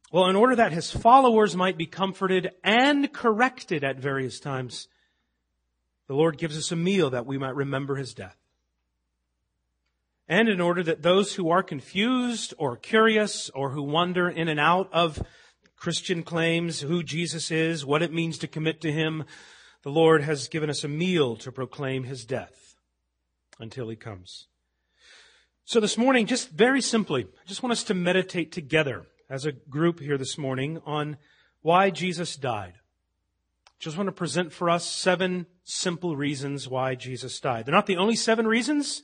Well, in order that his followers might be comforted and corrected at various times, the Lord gives us a meal that we might remember his death. And in order that those who are confused or curious or who wander in and out of Christian claims, who Jesus is, what it means to commit to him, the Lord has given us a meal to proclaim his death until he comes. So this morning, just very simply, I just want us to meditate together as a group here this morning on why Jesus died. Just want to present for us 7 simple reasons why Jesus died. They're not the only 7 reasons,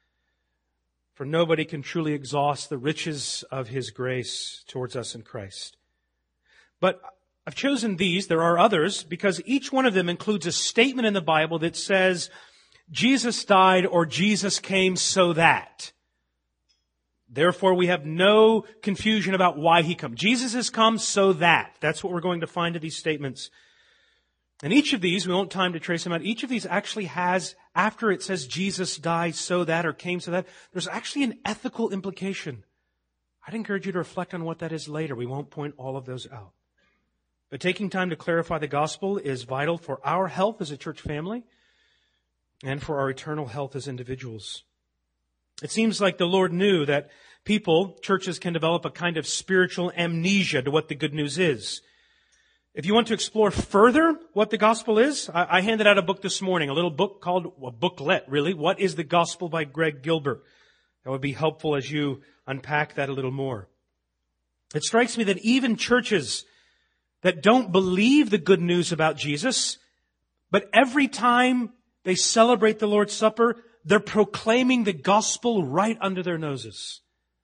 for nobody can truly exhaust the riches of his grace towards us in Christ. But I've chosen these, there are others, because each one of them includes a statement in the Bible that says, Jesus died or Jesus came so that. Therefore, we have no confusion about why he came. Jesus has come so that. That's what we're going to find in these statements. And each of these, we won't have time to trace them out, each of these actually has, after it says Jesus died so that or came so that, there's actually an ethical implication. I'd encourage you to reflect on what that is later. We won't point all of those out. But taking time to clarify the gospel is vital for our health as a church family and for our eternal health as individuals. It seems like the Lord knew that churches can develop a kind of spiritual amnesia to what the good news is. If you want to explore further what the gospel is, I handed out a book this morning, a little book called, a booklet really, What is the Gospel by Greg Gilbert. That would be helpful as you unpack that a little more. It strikes me that even churches that don't believe the good news about Jesus, but every time they celebrate the Lord's Supper, they're proclaiming the gospel right under their noses.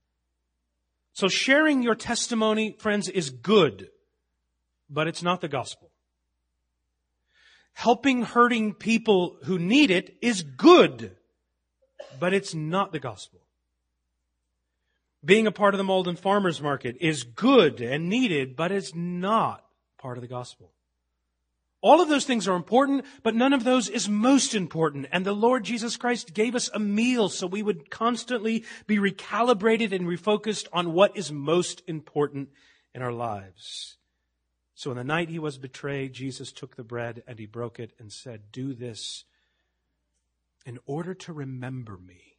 So sharing your testimony, friends, is good, but it's not the gospel. Helping hurting people who need it is good, but it's not the gospel. Being a part of the Malden Farmers Market is good and needed, but it's not part of the gospel. All of those things are important, but none of those is most important. And the Lord Jesus Christ gave us a meal so we would constantly be recalibrated and refocused on what is most important in our lives. So on the night he was betrayed, Jesus took the bread and he broke it and said, "Do this in order to remember me."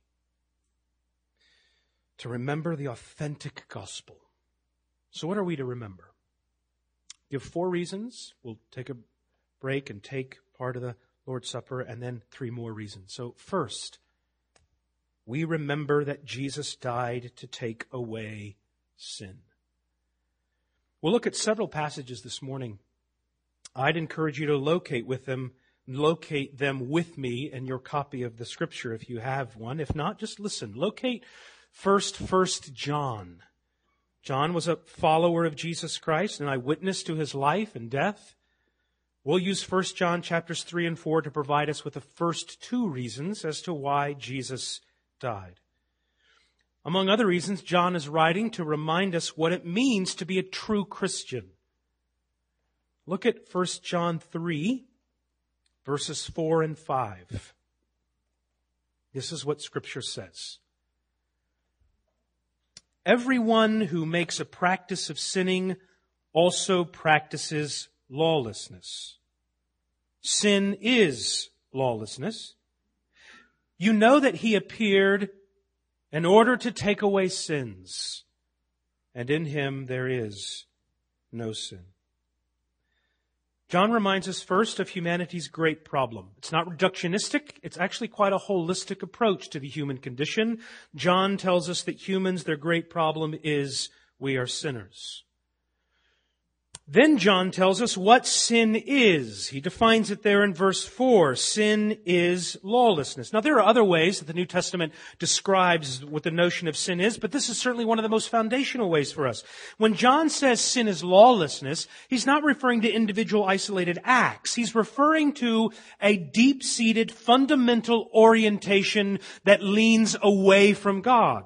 To remember the authentic gospel. So what are we to remember? Give 4 reasons. We'll take a break and take part of the Lord's Supper, and then 3 more reasons. So first, we remember that Jesus died to take away sin. We'll look at several passages this morning. I'd encourage you to locate them with me in your copy of the Scripture if you have one. If not, just listen. Locate first John. John was a follower of Jesus Christ, an eyewitness to his life and death. We'll use 1 John chapters 3 and 4 to provide us with the first 2 reasons as to why Jesus died. Among other reasons, John is writing to remind us what it means to be a true Christian. Look at 1 John 3, verses 4 and 5. This is what Scripture says. Everyone who makes a practice of sinning also practices lawlessness. Sin is lawlessness. You know that he appeared in order to take away sins, and in him there is no sin. John reminds us first of humanity's great problem. It's not reductionistic. It's actually quite a holistic approach to the human condition. John tells us that humans, their great problem is we are sinners. Then John tells us what sin is. He defines it there in verse 4. Sin is lawlessness. Now, there are other ways that the New Testament describes what the notion of sin is, but this is certainly one of the most foundational ways for us. When John says sin is lawlessness, he's not referring to individual isolated acts. He's referring to a deep-seated fundamental orientation that leans away from God.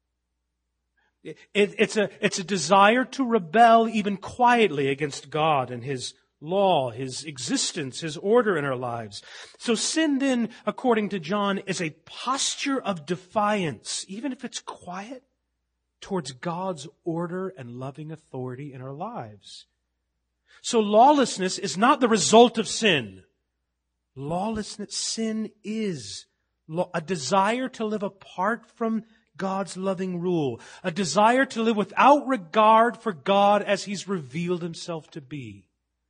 It's a desire to rebel even quietly against God and His law, His existence, His order in our lives. So sin then, according to John, is a posture of defiance, even if it's quiet, towards God's order and loving authority in our lives. So lawlessness is not the result of sin. Lawlessness, sin is a desire to live apart from God's loving rule, a desire to live without regard for God as He's revealed Himself to be.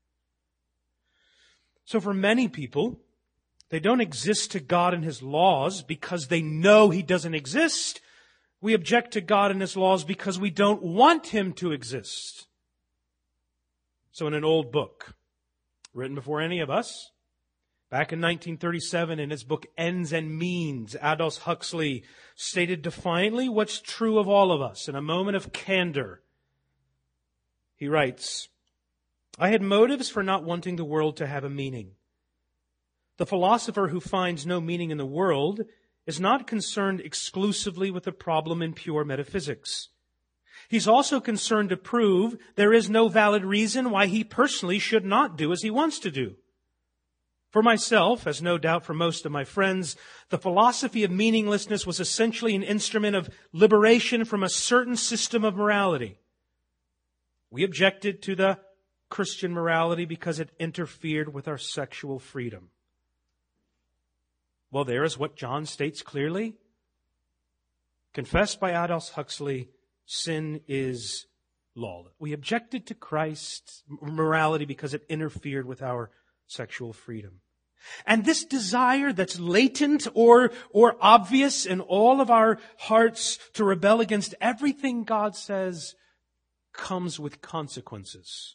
So for many people, they don't exist to God and His laws because they know He doesn't exist. We object to God and His laws because we don't want Him to exist. So in an old book, written before any of us, back in 1937 in his book Ends and Means, Aldous Huxley stated defiantly what's true of all of us in a moment of candor. He writes, "I had motives for not wanting the world to have a meaning. The philosopher who finds no meaning in the world is not concerned exclusively with the problem in pure metaphysics. He's also concerned to prove there is no valid reason why he personally should not do as he wants to do. For myself, as no doubt for most of my friends, the philosophy of meaninglessness was essentially an instrument of liberation from a certain system of morality. We objected to the Christian morality because it interfered with our sexual freedom." Well, there is what John states clearly. Confessed by Aldous Huxley, sin is lawless. We objected to Christ's morality because it interfered with our sexual freedom. And this desire that's latent or obvious in all of our hearts to rebel against everything God says comes with consequences.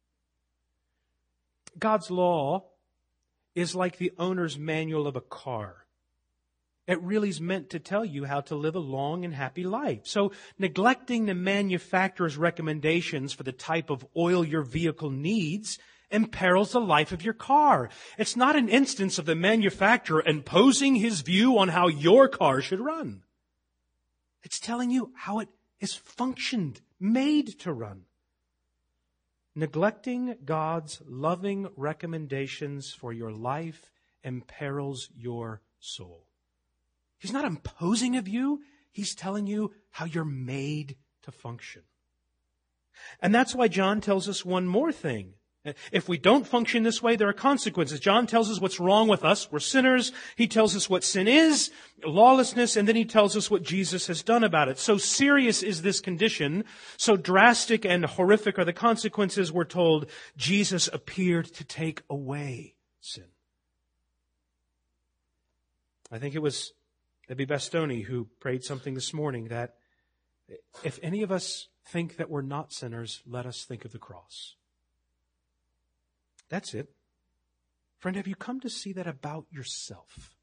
God's law is like the owner's manual of a car. It really is meant to tell you how to live a long and happy life. So neglecting the manufacturer's recommendations for the type of oil your vehicle needs imperils the life of your car. It's not an instance of the manufacturer imposing his view on how your car should run. It's telling you how it is functioned, made to run. Neglecting God's loving recommendations for your life imperils your soul. He's not imposing a view. He's telling you how you're made to function. And that's why John tells us one more thing. If we don't function this way, there are consequences. John tells us what's wrong with us. We're sinners. He tells us what sin is, lawlessness, and then he tells us what Jesus has done about it. So serious is this condition, so drastic and horrific are the consequences, we're told Jesus appeared to take away sin. I think it was Ebby Bastoni who prayed something this morning that if any of us think that we're not sinners, let us think of the cross. That's it. Friend, have you come to see that about yourself?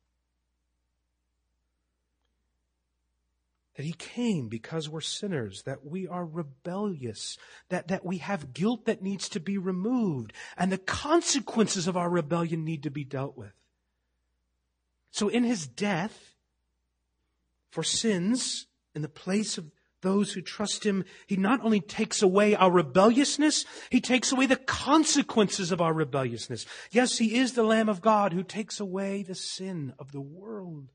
That He came because we're sinners, that we are rebellious, that we have guilt that needs to be removed, and the consequences of our rebellion need to be dealt with. So in His death, for sins, in the place of those who trust Him, He not only takes away our rebelliousness, He takes away the consequences of our rebelliousness. Yes, He is the Lamb of God who takes away the sin of the world.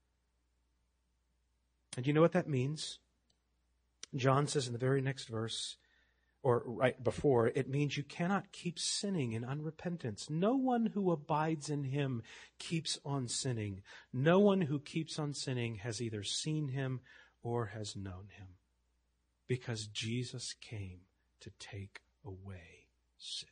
And you know what that means? John says in the very next verse, or right before, it means you cannot keep sinning in unrepentance. No one who abides in Him keeps on sinning. No one who keeps on sinning has either seen Him or has known Him. Because Jesus came to take away sin.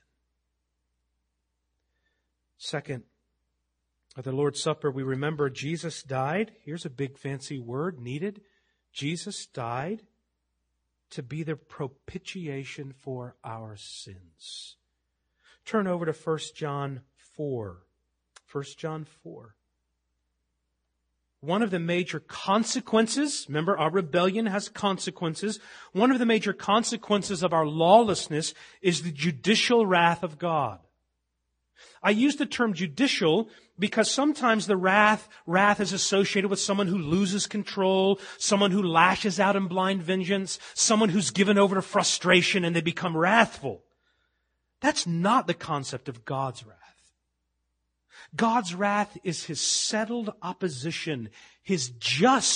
Second, at the Lord's Supper, we remember Jesus died. Here's a big fancy word needed. Jesus died to be the propitiation for our sins. Turn over to 1 John 4. 1 John 4. One of the major consequences, remember our rebellion has consequences. One of the major consequences of our lawlessness is the judicial wrath of God. I use the term judicial because sometimes the wrath is associated with someone who loses control, someone who lashes out in blind vengeance, someone who's given over to frustration and they become wrathful. That's not the concept of God's wrath. God's wrath is His settled opposition, His just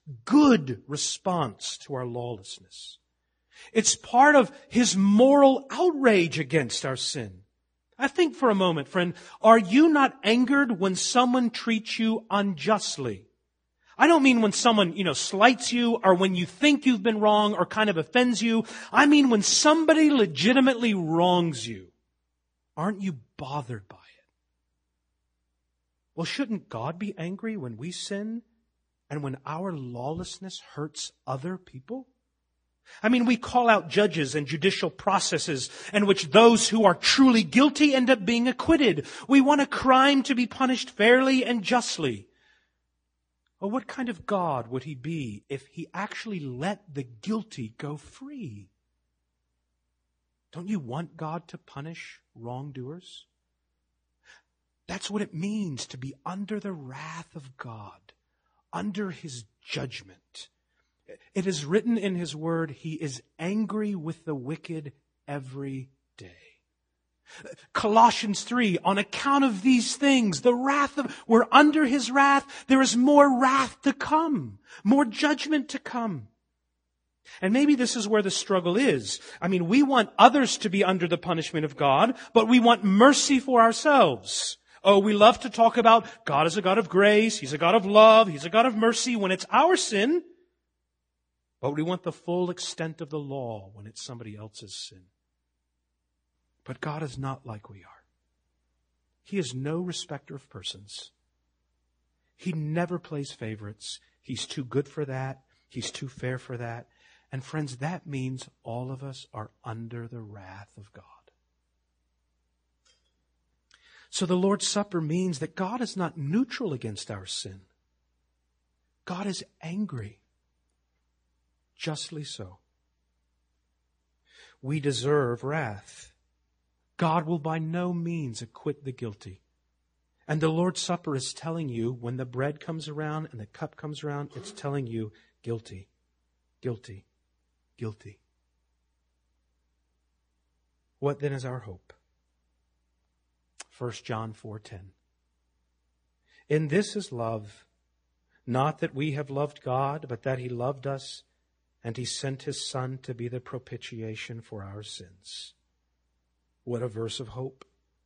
good response to our lawlessness. It's part of His moral outrage against our sin. I think for a moment, friend, are you not angered when someone treats you unjustly? I don't mean when someone, slights you or when you think you've been wrong or kind of offends you. I mean when somebody legitimately wrongs you. Aren't you bothered by it? Well, shouldn't God be angry when we sin and when our lawlessness hurts other people? I mean, we call out judges and judicial processes in which those who are truly guilty end up being acquitted. We want a crime to be punished fairly and justly. Well, what kind of God would He be if He actually let the guilty go free? Don't you want God to punish wrongdoers? That's what it means to be under the wrath of God, under His judgment. It is written in His Word, He is angry with the wicked every day. Colossians 3, on account of these things, we're under His wrath. There is more wrath to come, more judgment to come. And maybe this is where the struggle is. I mean, we want others to be under the punishment of God, but we want mercy for ourselves. Oh, we love to talk about God is a God of grace, He's a God of love, He's a God of mercy when it's our sin. But we want the full extent of the law when it's somebody else's sin. But God is not like we are. He is no respecter of persons. He never plays favorites. He's too good for that. He's too fair for that. And friends, that means all of us are under the wrath of God. So the Lord's Supper means that God is not neutral against our sin. God is angry. Justly so. We deserve wrath. God will by no means acquit the guilty. And the Lord's Supper is telling you, when the bread comes around and the cup comes around, it's telling you, guilty, guilty, guilty. What then is our hope? 1 John 4:10. In this is love, not that we have loved God, but that He loved us, and He sent His Son to be the propitiation for our sins. What a verse of hope.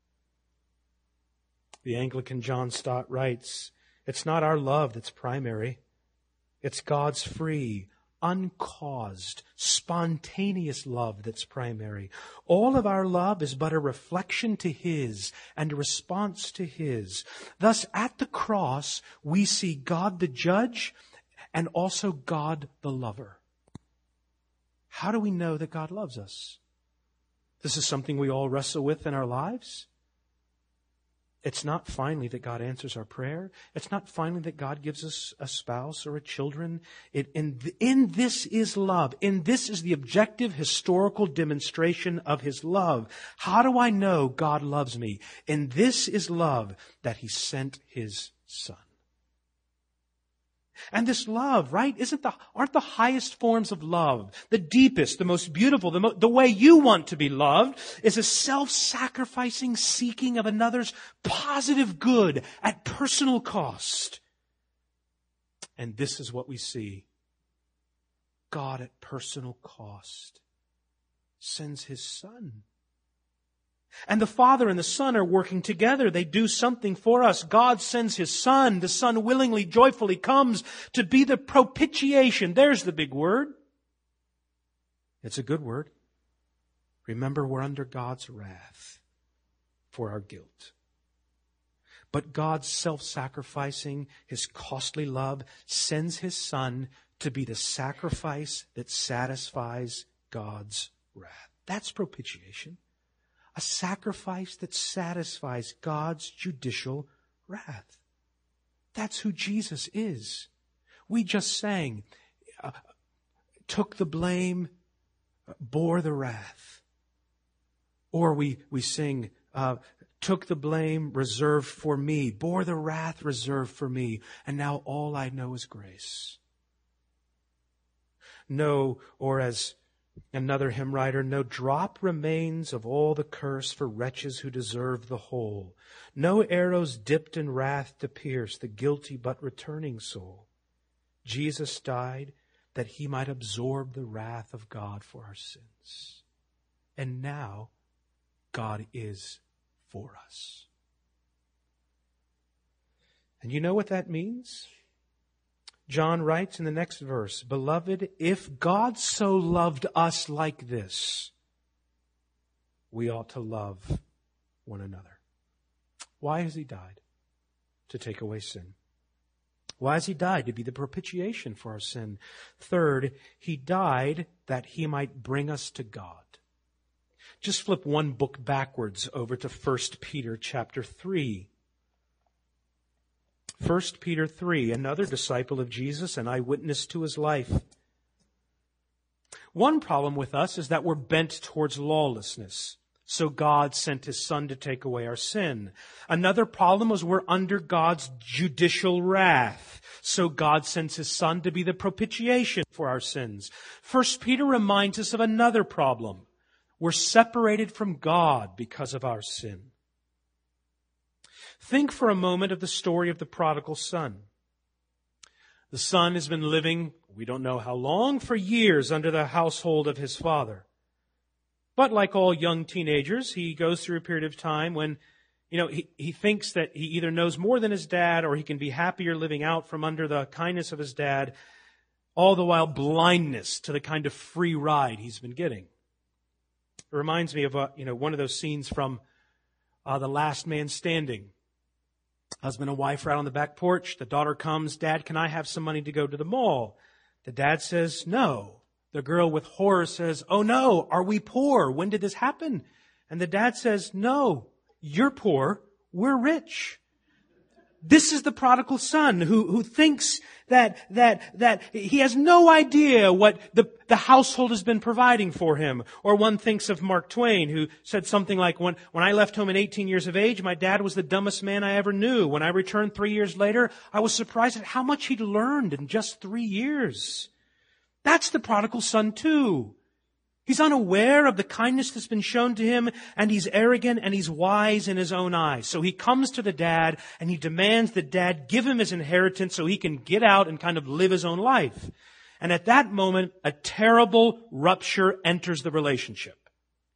The Anglican John Stott writes, it's not our love that's primary. It's God's free, uncaused, spontaneous love that's primary. All of our love is but a reflection to His and a response to His. Thus, at the cross, we see God the judge and also God the lover. How do we know that God loves us? This is something we all wrestle with in our lives. It's not finally that God answers our prayer. It's not finally that God gives us a spouse or a children. In this is love. In this is the objective historical demonstration of His love. How do I know God loves me? In this is love, that He sent His Son. And this love, right, aren't the highest forms of love, the deepest, the most beautiful, the way you want to be loved, is a self-sacrificing seeking of another's positive good at personal cost. And this is what we see. God at personal cost sends His Son. And the Father and the Son are working together. They do something for us. God sends His Son. The Son willingly, joyfully comes to be the propitiation. There's the big word. It's a good word. Remember, we're under God's wrath for our guilt. But God's self-sacrificing, His costly love, sends His Son to be the sacrifice that satisfies God's wrath. That's propitiation. A sacrifice that satisfies God's judicial wrath. That's who Jesus is. We just sang, took the blame, bore the wrath. Or we sing, took the blame reserved for me, bore the wrath reserved for me, and now all I know is grace. No, or as another hymn writer, no drop remains of all the curse for wretches who deserve the whole. No arrows dipped in wrath to pierce the guilty but returning soul. Jesus died that he might absorb the wrath of God for our sins. And now, God is for us. And you know what that means? John writes in the next verse, "Beloved, if God so loved us like this, we ought to love one another." Why has he died? To take away sin. Why has he died? To be the propitiation for our sin. Third, he died that he might bring us to God. Just flip one book backwards over to 1 Peter chapter 3. 1 Peter 3, another disciple of Jesus, an eyewitness to his life. One problem with us is that we're bent towards lawlessness. So God sent his Son to take away our sin. Another problem is we're under God's judicial wrath. So God sends his Son to be the propitiation for our sins. 1 Peter reminds us of another problem. We're separated from God because of our sin. Think for a moment of the story of the prodigal son. The son has been living, we don't know how long, for years under the household of his father. But like all young teenagers, he goes through a period of time when, he thinks that he either knows more than his dad or he can be happier living out from under the kindness of his dad, all the while blindness to the kind of free ride he's been getting. It reminds me of one of those scenes from The Last Man Standing. Husband and wife are out on the back porch. The daughter comes, "Dad, can I have some money to go to the mall?" The dad says, "No." The girl with horror says, "Oh no, are we poor? When did this happen?" And the dad says, "No, you're poor. We're rich." This is the prodigal son who thinks that he has no idea what the household has been providing for him. Or one thinks of Mark Twain, who said something like, when I left home at 18 years of age, my dad was the dumbest man I ever knew. When I returned 3 years later, I was surprised at how much he'd learned in just 3 years. That's the prodigal son too. He's unaware of the kindness that's been shown to him, and he's arrogant and he's wise in his own eyes. So he comes to the dad and he demands that dad give him his inheritance so he can get out and kind of live his own life. And at that moment, a terrible rupture enters the relationship.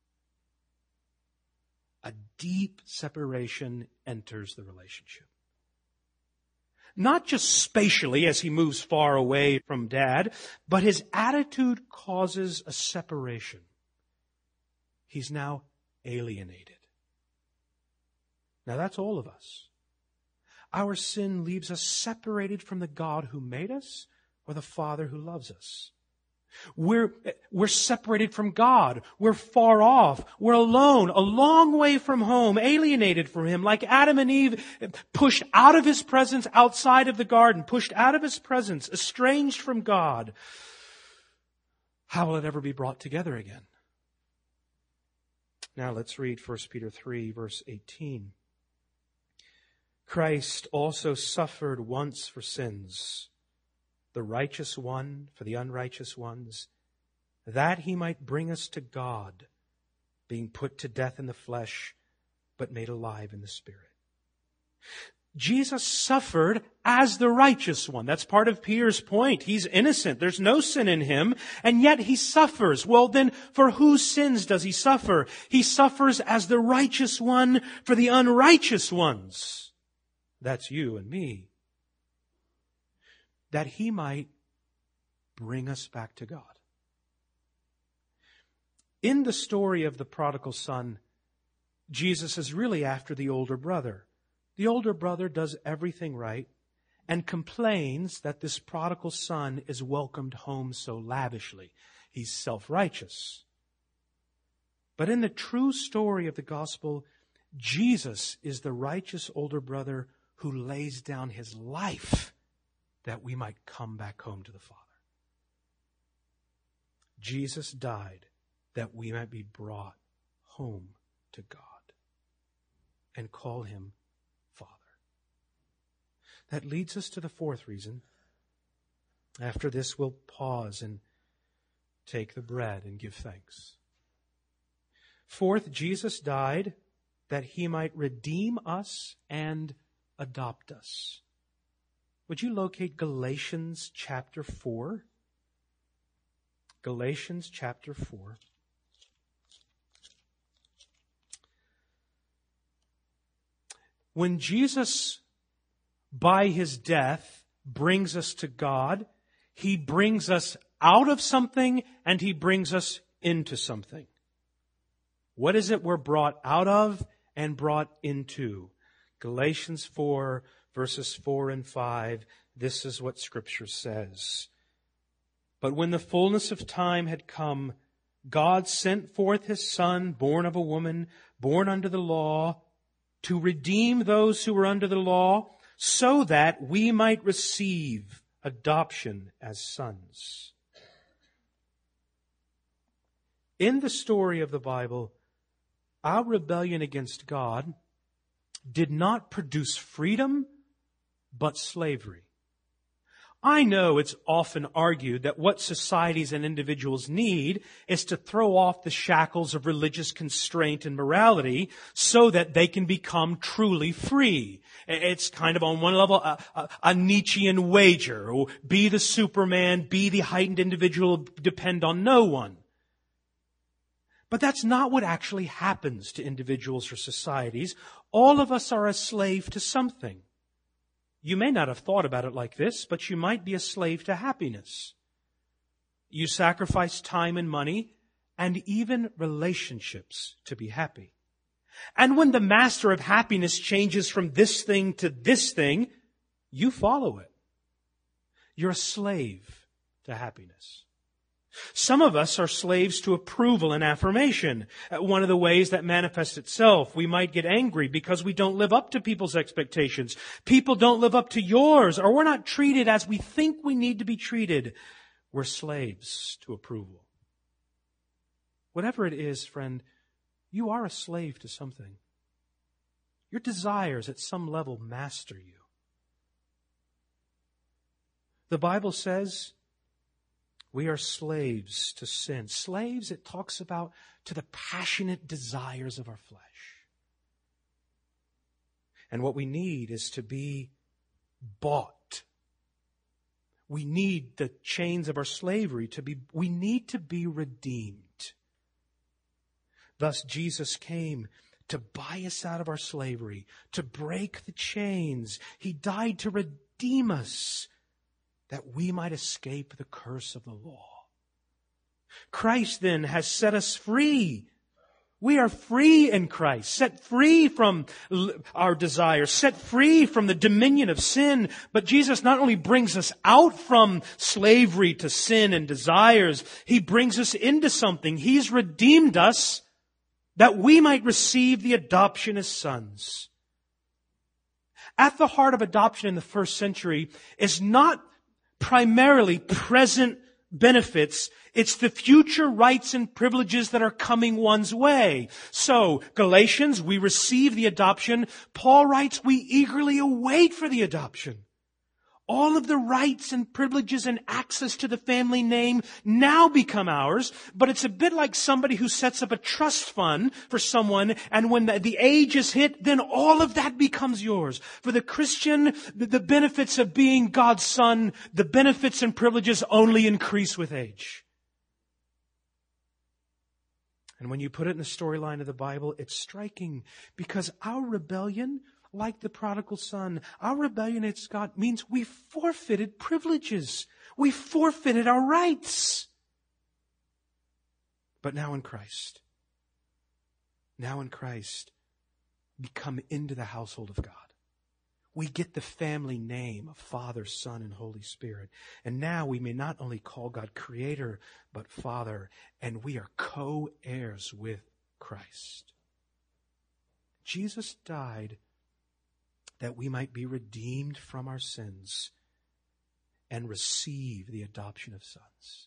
A deep separation enters the relationship. Not just spatially as he moves far away from dad, but his attitude causes a separation. He's now alienated. Now that's all of us. Our sin leaves us separated from the God who made us or the Father who loves us. We're separated from God. We're far off. We're alone, a long way from home, alienated from him, like Adam and Eve, pushed out of his presence outside of the garden, pushed out of his presence, estranged from God. How will it ever be brought together again? Now let's read 1 Peter 3, verse 18. Christ also suffered once for sins, the righteous one for the unrighteous ones, that he might bring us to God, being put to death in the flesh, but made alive in the Spirit. Jesus suffered as the righteous one. That's part of Peter's point. He's innocent. There's no sin in him, and yet he suffers. Well, then, for whose sins does he suffer? He suffers as the righteous one for the unrighteous ones. That's you and me. That he might bring us back to God. In the story of the prodigal son, Jesus is really after the older brother. The older brother does everything right and complains that this prodigal son is welcomed home so lavishly. He's self-righteous. But in the true story of the gospel, Jesus is the righteous older brother who lays down his life that we might come back home to the Father. Jesus died that we might be brought home to God and call him Father. That leads us to the fourth reason. After this, we'll pause and take the bread and give thanks. Fourth, Jesus died that he might redeem us and adopt us. Would you locate Galatians chapter 4? Galatians chapter 4. When Jesus, by His death, brings us to God, He brings us out of something and He brings us into something. What is it we're brought out of and brought into? Galatians 4, verses 4 and 5, this is what Scripture says. But when the fullness of time had come, God sent forth His Son, born of a woman, born under the law, to redeem those who were under the law, so that we might receive adoption as sons. In the story of the Bible, our rebellion against God did not produce freedom, but slavery. I know it's often argued that what societies and individuals need is to throw off the shackles of religious constraint and morality so that they can become truly free. It's kind of on one level a Nietzschean wager. Be the Superman, be the heightened individual, depend on no one. But that's not what actually happens to individuals or societies. All of us are a slave to something. You may not have thought about it like this, but you might be a slave to happiness. You sacrifice time and money and even relationships to be happy. And when the master of happiness changes from this thing to this thing, you follow it. You're a slave to happiness. Some of us are slaves to approval and affirmation. One of the ways that manifests itself, we might get angry because we don't live up to people's expectations. People don't live up to yours, or we're not treated as we think we need to be treated. We're slaves to approval. Whatever it is, friend, you are a slave to something. Your desires at some level master you. The Bible says we are slaves to sin. Slaves, it talks about, to the passionate desires of our flesh. And what we need is to be bought. We need the chains of our slavery we need to be redeemed. Thus, Jesus came to buy us out of our slavery, to break the chains. He died to redeem us, that we might escape the curse of the law. Christ then has set us free. We are free in Christ, set free from our desires, set free from the dominion of sin. But Jesus not only brings us out from slavery to sin and desires, He brings us into something. He's redeemed us that we might receive the adoption as sons. At the heart of adoption in the first century is not primarily present benefits. It's the future rights and privileges that are coming one's way. So, Galatians, we receive the adoption. Paul writes, we eagerly await for the adoption. All of the rights and privileges and access to the family name now become ours, but it's a bit like somebody who sets up a trust fund for someone, and when the age is hit, then all of that becomes yours. For the Christian, the benefits of being God's son, the benefits and privileges only increase with age. And when you put it in the storyline of the Bible, it's striking, because our rebellion, like the prodigal son, our rebellion against God means we forfeited privileges. We forfeited our rights. But now in Christ, we come into the household of God. We get the family name of Father, Son, and Holy Spirit. And now we may not only call God Creator, but Father, and we are co-heirs with Christ. Jesus died that we might be redeemed from our sins and receive the adoption of sons.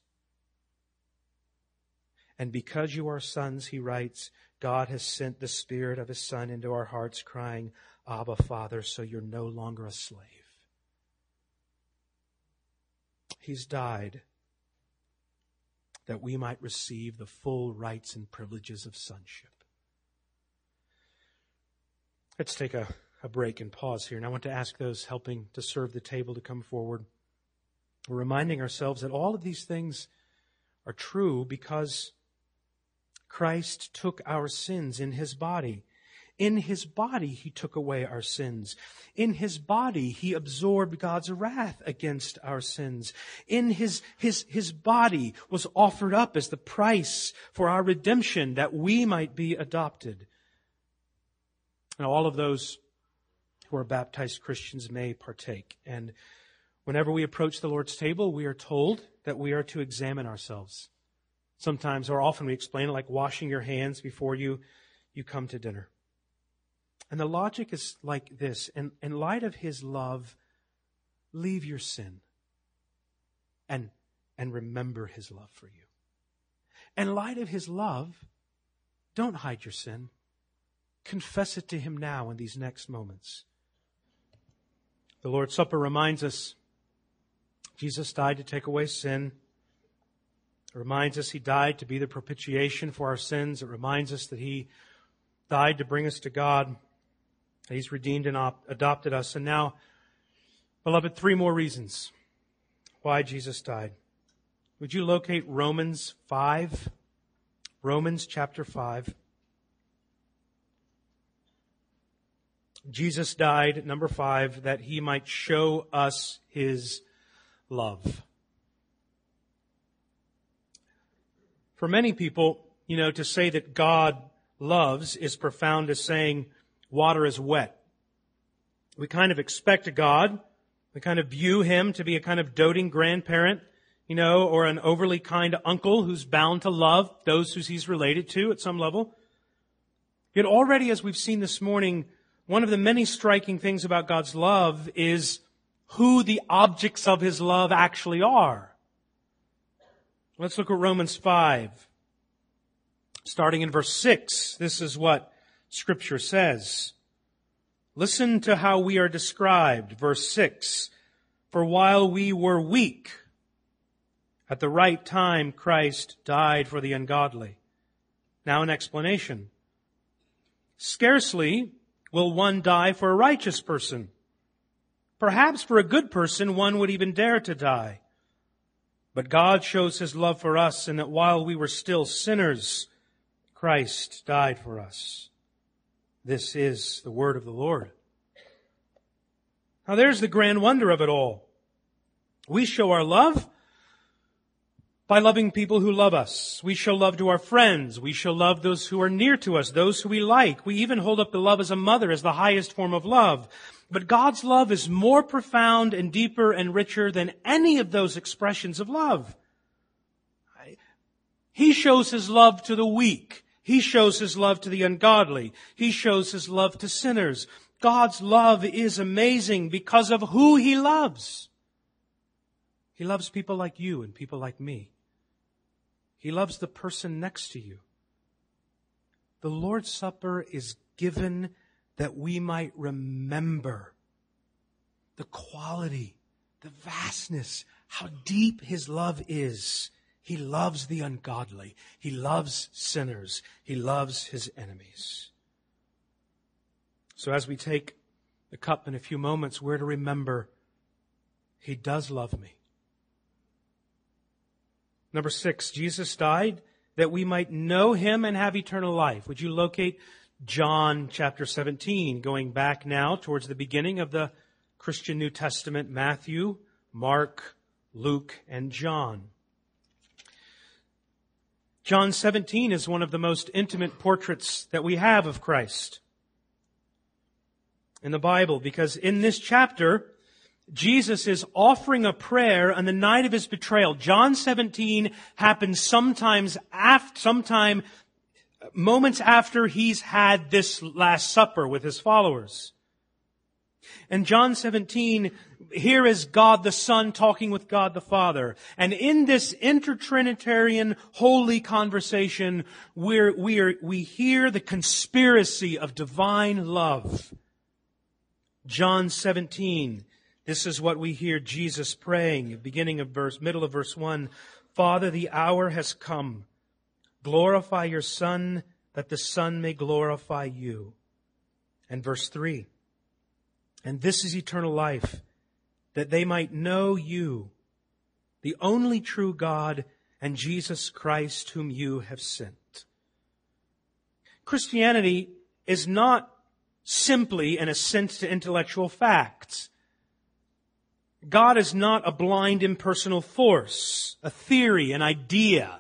And because you are sons, he writes, God has sent the Spirit of His Son into our hearts, crying, Abba, Father, so you're no longer a slave. He's died that we might receive the full rights and privileges of sonship. Let's take a a break and pause here. And I want to ask those helping to serve the table to come forward. We're reminding ourselves that all of these things are true because Christ took our sins in His body. In His body, He took away our sins. In His body, He absorbed God's wrath against our sins. In His body was offered up as the price for our redemption that we might be adopted. And all of those who are baptized Christians may partake. And whenever we approach the Lord's table, we are told that we are to examine ourselves. Sometimes, or often we explain it like washing your hands before you come to dinner. And the logic is like this. In light of His love, leave your sin and remember His love for you. In light of His love, don't hide your sin. Confess it to Him now in these next moments. The Lord's Supper reminds us Jesus died to take away sin. It reminds us He died to be the propitiation for our sins. It reminds us that He died to bring us to God. He's redeemed and adopted us. And now, beloved, 3 more reasons why Jesus died. Would you locate Romans 5? Romans chapter 5. Jesus died, number 5, that He might show us His love. For many people, to say that God loves is profound as saying water is wet. We kind of expect a God. We kind of view Him to be a kind of doting grandparent, or an overly kind uncle who's bound to love those who He's related to at some level. Yet already, as we've seen this morning, one of the many striking things about God's love is who the objects of His love actually are. Let's look at Romans 5. Starting in verse 6, this is what Scripture says. Listen to how we are described. Verse 6, for while we were weak, at the right time Christ died for the ungodly. Now an explanation. Scarcely will one die for a righteous person. Perhaps for a good person one would even dare to die. But God shows His love for us in that while we were still sinners, Christ died for us. This is the word of the Lord. Now there's the grand wonder of it all. We show our love by loving people who love us. We show love to our friends. We show love those who are near to us, those who we like. We even hold up the love as a mother as the highest form of love. But God's love is more profound and deeper and richer than any of those expressions of love. He shows His love to the weak. He shows His love to the ungodly. He shows His love to sinners. God's love is amazing because of who He loves. He loves people like you and people like me. He loves the person next to you. The Lord's Supper is given that we might remember the quality, the vastness, how deep His love is. He loves the ungodly. He loves sinners. He loves His enemies. So as we take the cup in a few moments, we're to remember He does love me. Number 6, Jesus died that we might know Him and have eternal life. Would you locate John chapter 17, going back now towards the beginning of the Christian New Testament, Matthew, Mark, Luke, and John. John 17 is one of the most intimate portraits that we have of Christ in the Bible, because in this chapter, Jesus is offering a prayer on the night of His betrayal. John 17 happens sometime moments after He's had this Last Supper with His followers. And John 17, here is God the Son talking with God the Father. And in this intertrinitarian holy conversation, we hear the conspiracy of divine love. John 17, this is what we hear Jesus praying, middle of verse 1. Father, the hour has come. Glorify your Son, that the Son may glorify you. And verse 3. And this is eternal life, that they might know you, the only true God, and Jesus Christ whom you have sent. Christianity is not simply an assent to intellectual facts. God is not a blind impersonal force, a theory, an idea.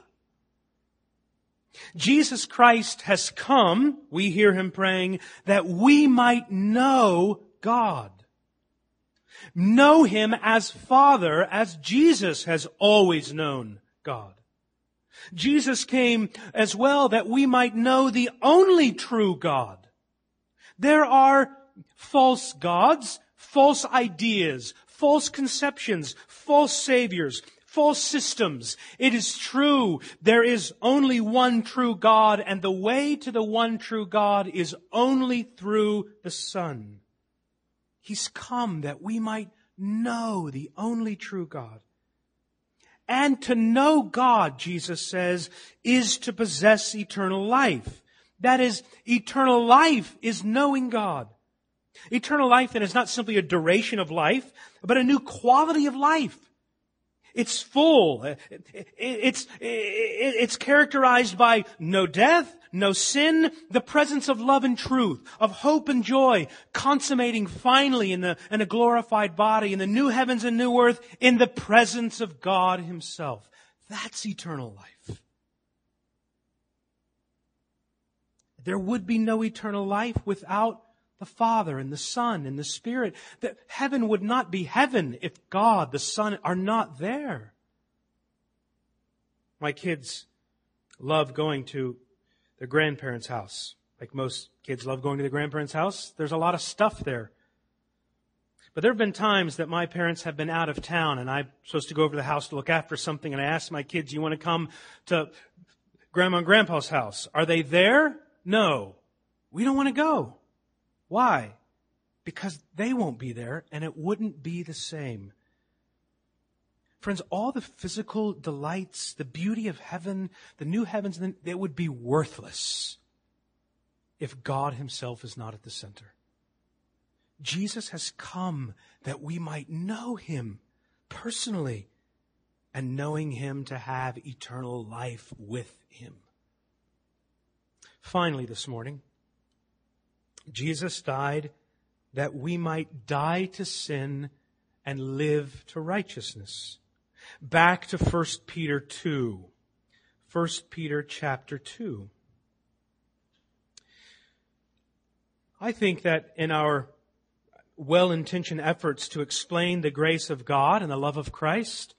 Jesus Christ has come, we hear Him praying, that we might know God. Know Him as Father, as Jesus has always known God. Jesus came as well that we might know the only true God. There are false gods, false ideas, false conceptions, false saviors, false systems. It is true, there is only one true God, and the way to the one true God is only through the Son. He's come that we might know the only true God. And to know God, Jesus says, is to possess eternal life. That is, eternal life is knowing God. Eternal life then is not simply a duration of life, but a new quality of life. It's full. It's characterized by no death, no sin, the presence of love and truth, of hope and joy, consummating finally in a glorified body, in the new heavens and new earth, in the presence of God Himself. That's eternal life. There would be no eternal life without the Father and the Son and the Spirit. That heaven would not be heaven if God, the Son, are not there. My kids love going to their grandparents' house. Like most kids love going to their grandparents' house. There's a lot of stuff there. But there have been times that my parents have been out of town and I'm supposed to go over to the house to look after something, and I asked my kids, you want to come to Grandma and Grandpa's house? Are they there? No. We don't want to go. Why? Because they won't be there and it wouldn't be the same. Friends, all the physical delights, the beauty of heaven, the new heavens, they would be worthless if God Himself is not at the center. Jesus has come that we might know Him personally, and knowing Him to have eternal life with Him. Finally this morning, Jesus died that we might die to sin and live to righteousness. Back to 1 Peter 2. 1 Peter chapter 2. I think that in our well-intentioned efforts to explain the grace of God and the love of Christ,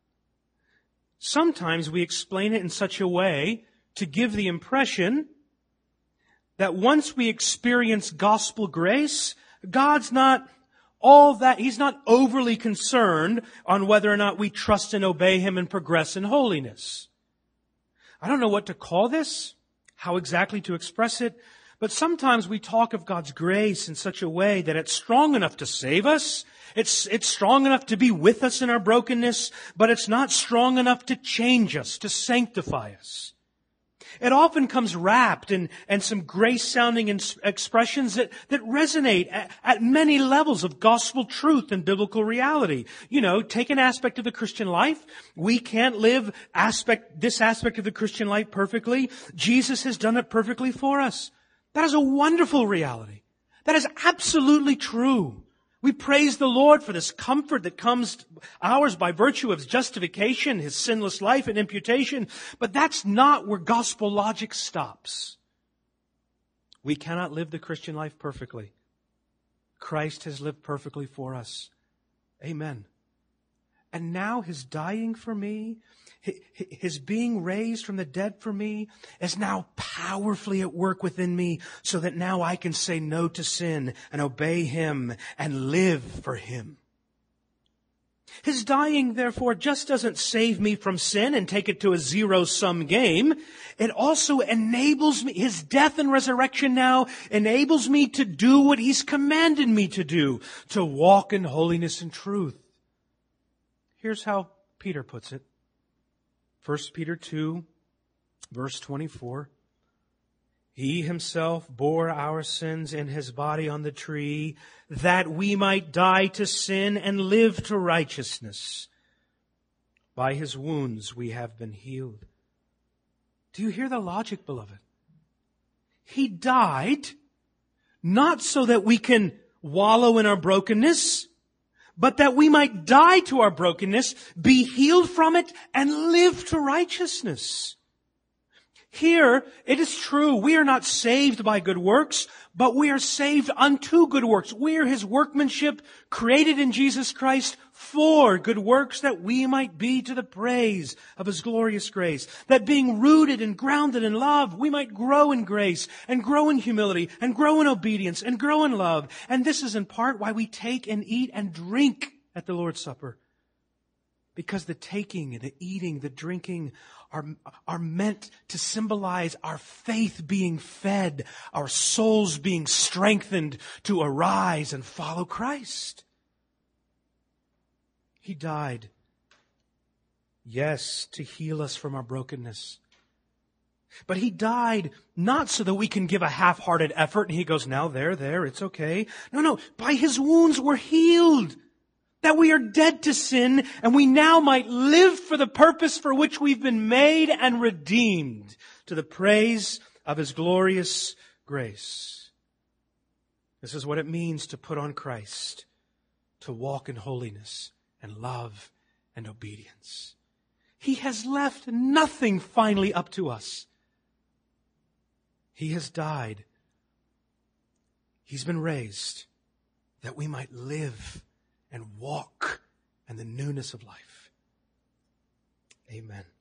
sometimes we explain it in such a way to give the impression that once we experience gospel grace, God's not all that, He's not overly concerned on whether or not we trust and obey Him and progress in holiness. I don't know what to call this, how exactly to express it, but sometimes we talk of God's grace in such a way that it's strong enough to save us, it's strong enough to be with us in our brokenness, but it's not strong enough to change us, to sanctify us. It often comes wrapped in some grace-sounding expressions that resonate at many levels of gospel truth and biblical reality. You know, take an aspect of the Christian life. We can't live this aspect of the Christian life perfectly. Jesus has done it perfectly for us. That is a wonderful reality. That is absolutely true. We praise the Lord for this comfort that comes ours by virtue of His justification, His sinless life and imputation. But that's not where gospel logic stops. We cannot live the Christian life perfectly. Christ has lived perfectly for us. Amen. And now His dying for me, His being raised from the dead for me, is now powerfully at work within me, so that now I can say no to sin and obey Him and live for Him. His dying, therefore, just doesn't save me from sin and take it to a zero-sum game. It also enables me, His death and resurrection now enables me to do what He's commanded me to do, to walk in holiness and truth. Here's how Peter puts it. 1 Peter 2, verse 24. He himself bore our sins in his body on the tree, that we might die to sin and live to righteousness. By his wounds we have been healed. Do you hear the logic, beloved? He died not so that we can wallow in our brokenness, but that we might die to our brokenness, be healed from it, and live to righteousness. Here, it is true, we are not saved by good works, but we are saved unto good works. We are his workmanship, created in Jesus Christ for good works, that we might be to the praise of his glorious grace. That being rooted and grounded in love, we might grow in grace, and grow in humility, and grow in obedience, and grow in love. And this is in part why we take and eat and drink at the Lord's Supper. Because the taking, the eating, the drinking are meant to symbolize our faith being fed, our souls being strengthened to arise and follow Christ. He died, yes, to heal us from our brokenness. But he died not so that we can give a half-hearted effort and he goes, now there, it's okay. No, by his wounds we're healed. That we are dead to sin and we now might live for the purpose for which we've been made and redeemed, to the praise of his glorious grace. This is what it means to put on Christ, to walk in holiness and love and obedience. He has left nothing finally up to us. He has died. He's been raised that we might live and walk in the newness of life. Amen.